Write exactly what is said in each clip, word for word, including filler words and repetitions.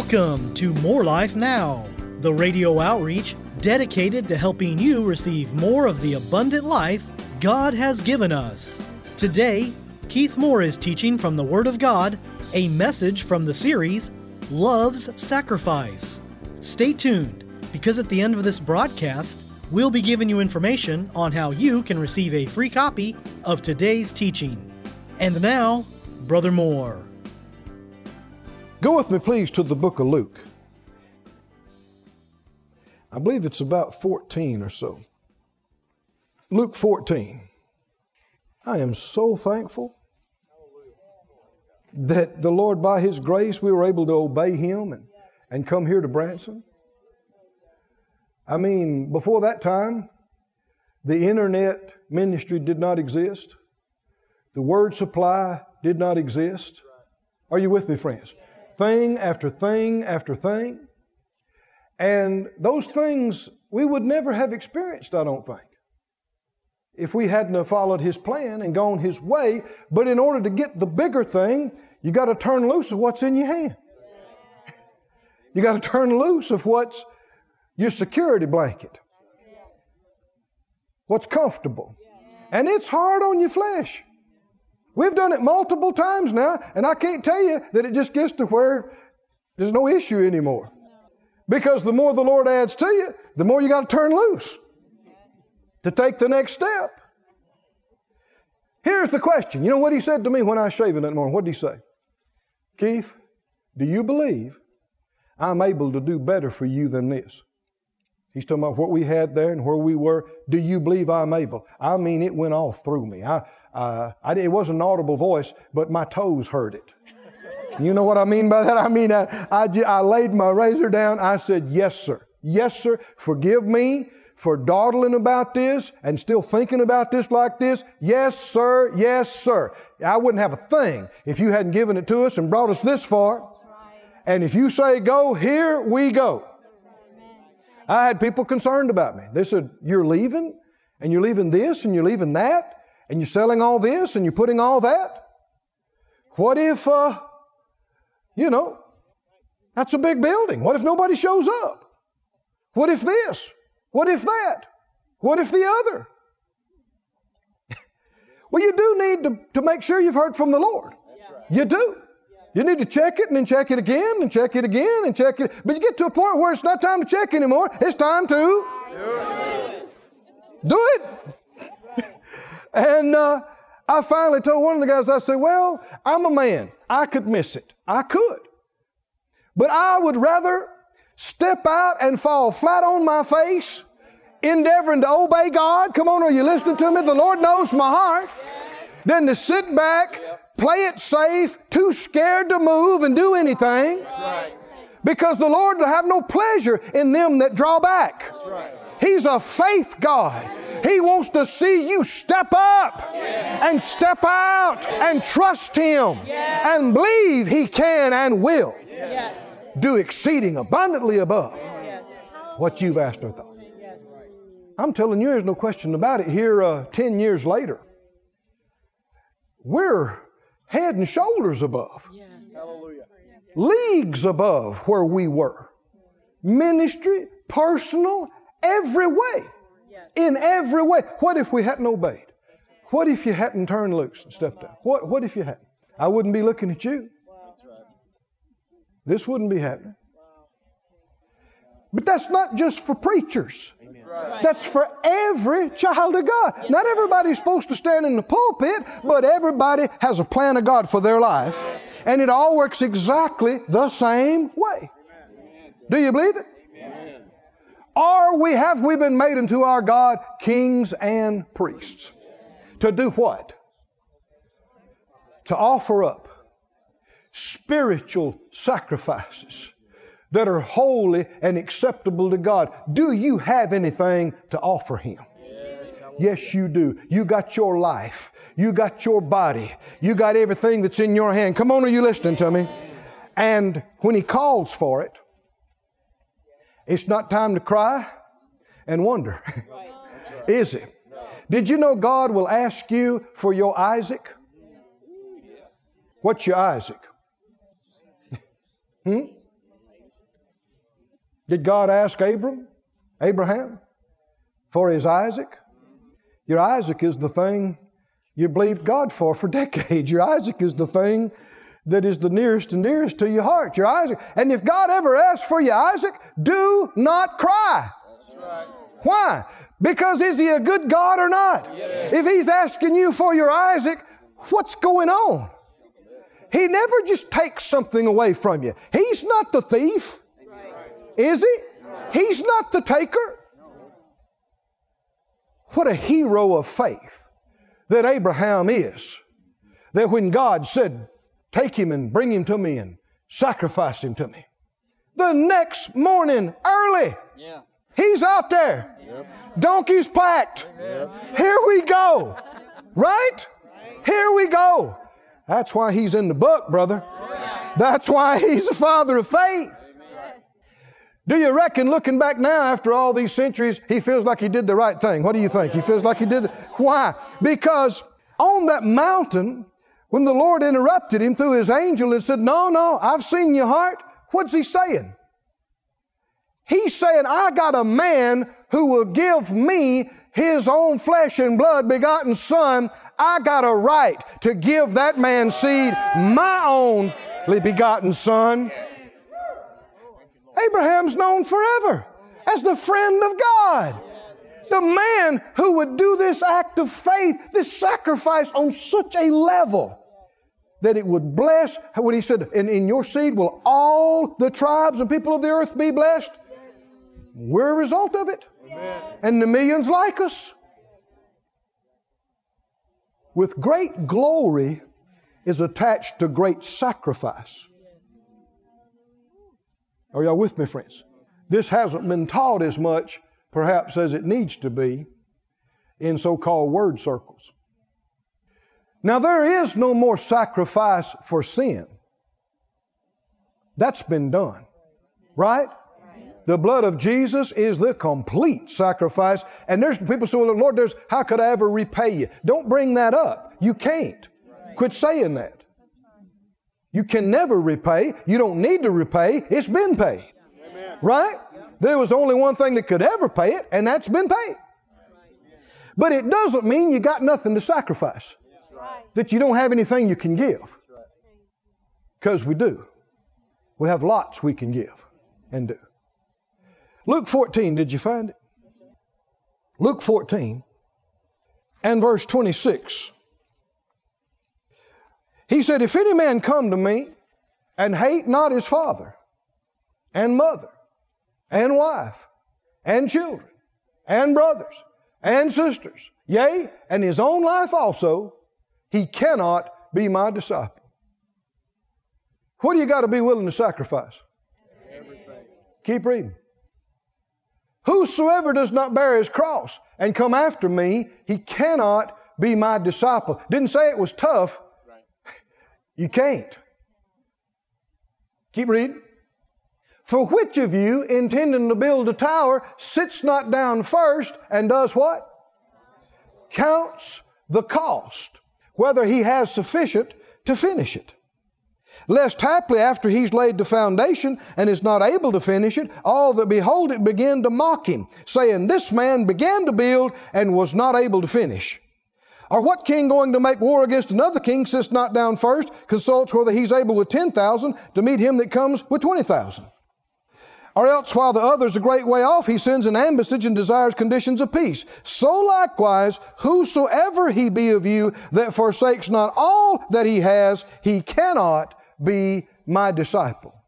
Welcome to More Life Now, the radio outreach dedicated to helping you receive more of the abundant life God has given us. Today, Keith Moore is teaching from the Word of God, a message from the series, Love's Sacrifice. Stay tuned, because at the end of this broadcast, we'll be giving you information on how you can receive a free copy of today's teaching. And now, Brother Moore. Go with me, please, to the book of Luke. I believe it's about fourteen or so. Luke fourteen. I am so thankful that the Lord, by His grace, we were able to obey Him and, and come here to Branson. I mean, before that time, the internet ministry did not exist. The word supply did not exist. Are you with me, friends? Thing after thing after thing. And those things we would never have experienced, I don't think, if we hadn't have followed His plan and gone His way. But in order to get the bigger thing, you got to turn loose of what's in your hand. You got to turn loose of what's your security blanket. What's comfortable. And it's hard on your flesh. We've done it multiple times now, and I can't tell you that it just gets to where there's no issue anymore. Because the more the Lord adds to you, the more you got to turn loose to take the next step. Here's the question. You know what He said to me when I was shaving that morning? What did He say? Keith, do you believe I'm able to do better for you than this? He's talking about what we had there and where we were. Do you believe I'm able? I mean, it went all through me. I, uh, I, it wasn't an audible voice, but my toes heard it. You know what I mean by that? I mean, I, I, I laid my razor down. I said, yes, sir. Yes, sir. Forgive me for dawdling about this and still thinking about this like this. Yes, sir. Yes, sir. I wouldn't have a thing if you hadn't given it to us and brought us this far. And if you say go, here we go. I had people concerned about me. They said, you're leaving, and you're leaving this, and you're leaving that, and you're selling all this, and you're putting all that. What if, uh, you know, that's a big building. What if nobody shows up? What if this? What if that? What if the other? Well, you do need to, to make sure you've heard from the Lord. You do. You need to check it and then check it again and check it again and check it. But you get to a point where it's not time to check anymore. It's time to do it. And uh, I finally told one of the guys, I said, well, I'm a man. I could miss it. I could. But I would rather step out and fall flat on my face, endeavoring to obey God. Come on, are you listening to me? The Lord knows my heart. Than to sit back, play it safe, too scared to move and do anything. Right. Because the Lord will have no pleasure in them that draw back. Right. He's a faith God. He wants to see you step up yeah. and step out yeah. and trust Him yeah. and believe He can and will yes. do exceeding abundantly above yes. what you've asked or thought. Yes. I'm telling you, there's no question about it. Here uh, ten years later, we're head and shoulders above. Yes. Hallelujah. Leagues above where we were. Ministry, personal, every way. Yes. In every way. What if we hadn't obeyed? What if you hadn't turned loose and stepped out? What, what if you hadn't? I wouldn't be looking at you. This wouldn't be happening. But that's not just for preachers. That's for every child of God. Not everybody's supposed to stand in the pulpit, but everybody has a plan of God for their life. And it all works exactly the same way. Do you believe it? Or we have we been made unto our God kings and priests. To do what? To offer up spiritual sacrifices that are holy and acceptable to God. Do you have anything to offer Him? Yes. Yes, you do. You got your life. You got your body. You got everything that's in your hand. Come on, are you listening to me? And when He calls for it, it's not time to cry and wonder. Is it? Did you know God will ask you for your Isaac? What's your Isaac? Hmm? Did God ask Abram, Abraham for his Isaac? Your Isaac is the thing you believed God for for decades. Your Isaac is the thing that is the nearest and dearest to your heart. Your Isaac. And if God ever asks for your Isaac, do not cry. That's right. Why? Because is He a good God or not? Yes. If He's asking you for your Isaac, what's going on? He never just takes something away from you. He's not the thief. Is He? He's not the taker. What a hero of faith that Abraham is. That when God said, take him and bring him to me and sacrifice him to me, the next morning early, Yeah. he's out there. Yep. Donkeys packed. Yep. Here we go. Right? Here we go. That's why he's in the book, brother. That's why he's a father of faith. Do you reckon, looking back now after all these centuries, he feels like he did the right thing? What do you think? He feels like he did the... Why? Because on that mountain, when the Lord interrupted him through His angel and said, no, no, I've seen your heart. What's He saying? He's saying, I got a man who will give me His own flesh and blood begotten Son. I got a right to give that man's seed my own begotten Son. Abraham's known forever as the friend of God. The man who would do this act of faith, this sacrifice on such a level that it would bless, when He said, and in your seed will all the tribes and people of the earth be blessed. We're a result of it. Amen. And the millions like us. With great glory is attached to great sacrifice. Are y'all with me, friends? This hasn't been taught as much, perhaps, as it needs to be in so-called word circles. Now, there is no more sacrifice for sin. That's been done. Right? The blood of Jesus is the complete sacrifice. And there's people say, well, Lord, there's, how could I ever repay you? Don't bring that up. You can't. Quit saying that. You can never repay. You don't need to repay. It's been paid. Amen. Right? There was only one thing that could ever pay it, and that's been paid. But it doesn't mean you got nothing to sacrifice. That you don't have anything you can give. Because we do. We have lots we can give and do. Luke fourteen, did you find it? Luke fourteen and verse twenty-six. He said, if any man come to me and hate not his father and mother and wife and children and brothers and sisters, yea, and his own life also, he cannot be my disciple. What do you got to be willing to sacrifice? Everything. Keep reading. Whosoever does not bear his cross and come after me, he cannot be my disciple. Didn't say it was tough. You can't. Keep reading. For which of you, intending to build a tower, sits not down first and does what? Counts the cost, whether he has sufficient to finish it. Lest haply after he's laid the foundation and is not able to finish it, all that behold it begin to mock him, saying, this man began to build and was not able to finish. Or what king going to make war against another king sits not down first, consults whether he's able with ten thousand to meet him that comes with twenty thousand? Or else while the other is a great way off, he sends an ambassage and desires conditions of peace. So likewise, whosoever he be of you that forsakes not all that he has, he cannot be my disciple.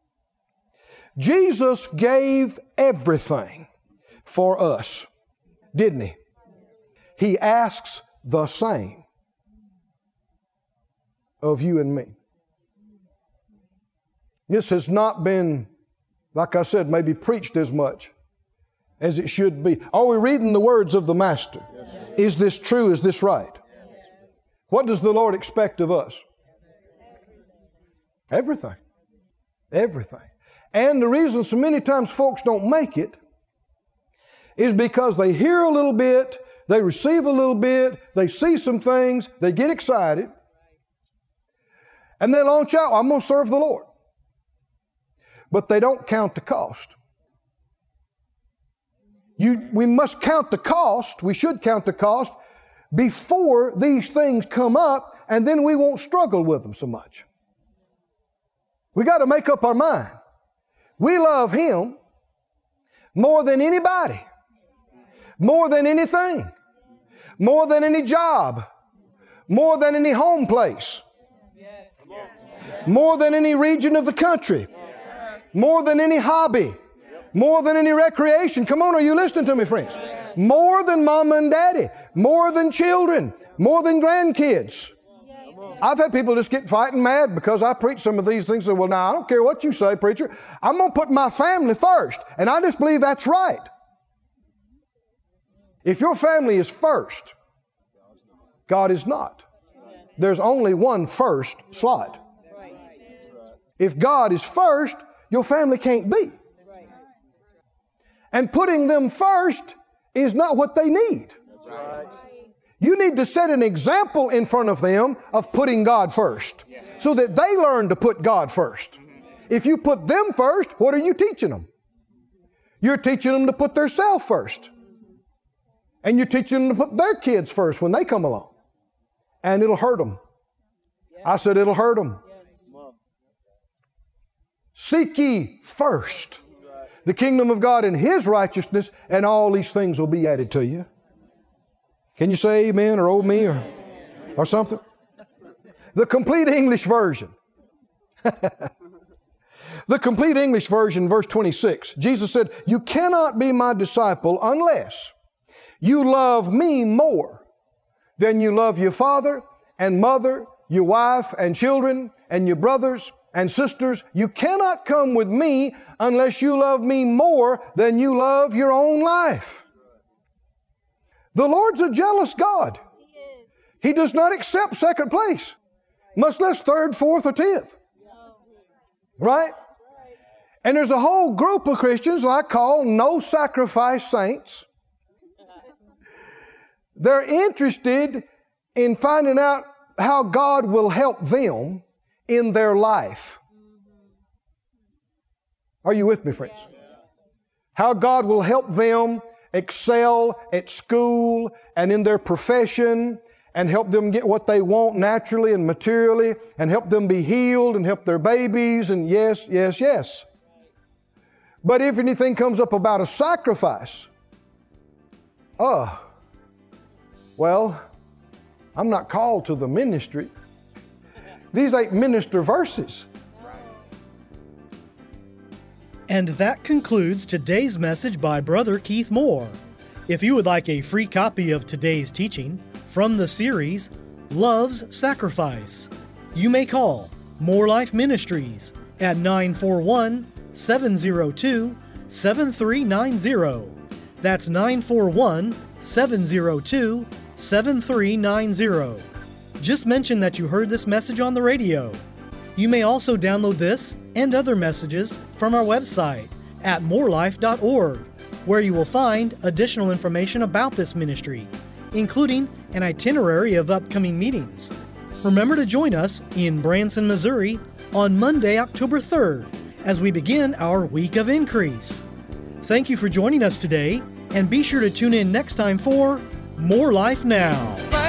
Jesus gave everything for us, didn't He? He asks the same of you and me. This has not been, like I said, maybe preached as much as it should be. Are we reading the words of the Master? Yes. Is this true? Is this right? Yes. What does the Lord expect of us? Everything. Everything. And the reason so many times folks don't make it is because they hear a little bit, they receive a little bit, they see some things, they get excited, and they launch out, I'm going to serve the Lord. But they don't count the cost. You, we must count the cost, we should count the cost before these things come up, and then we won't struggle with them so much. We got to make up our mind. We love Him more than anybody, more than anything, more than any job, more than any home place, more than any region of the country, more than any hobby, more than any recreation. Come on, are you listening to me, friends? More than mama and daddy, more than children, more than grandkids. I've had people just get fighting mad because I preach some of these things. Say, well, now, I don't care what you say, preacher. I'm going to put my family first. And I just believe that's right. If your family is first, God is not. There's only one first slot. If God is first, your family can't be. And putting them first is not what they need. You need to set an example in front of them of putting God first so that they learn to put God first. If you put them first, what are you teaching them? You're teaching them to put theirself first. And you're teaching them to put their kids first when they come along. And it'll hurt them. I said it'll hurt them. Seek ye first the kingdom of God and His righteousness, and all these things will be added to you. Can you say amen or oh me or, or something? The complete English version. The complete English version, verse twenty-six. Jesus said, you cannot be my disciple unless you love me more than you love your father and mother, your wife and children, and your brothers and sisters. You cannot come with me unless you love me more than you love your own life. The Lord's a jealous God. He does not accept second place, much less third, fourth, or tenth. Right? And there's a whole group of Christians I call no sacrifice saints. They're interested in finding out how God will help them in their life. Are you with me, friends? How God will help them excel at school and in their profession and help them get what they want naturally and materially and help them be healed and help their babies and yes, yes, yes. But if anything comes up about a sacrifice, oh, well, I'm not called to the ministry. These ain't minister verses. And that concludes today's message by Brother Keith Moore. If you would like a free copy of today's teaching from the series, Love's Sacrifice, you may call More Life Ministries at nine four one, seven zero two, seven three nine zero. That's nine four one, seven zero two, seven three nine zero. Just mention that you heard this message on the radio. You may also download this and other messages from our website at more life dot org, where you will find additional information about this ministry, including an itinerary of upcoming meetings. Remember to join us in Branson, Missouri on Monday, October third, as we begin our Week of Increase. Thank you for joining us today, and be sure to tune in next time for More Life Now.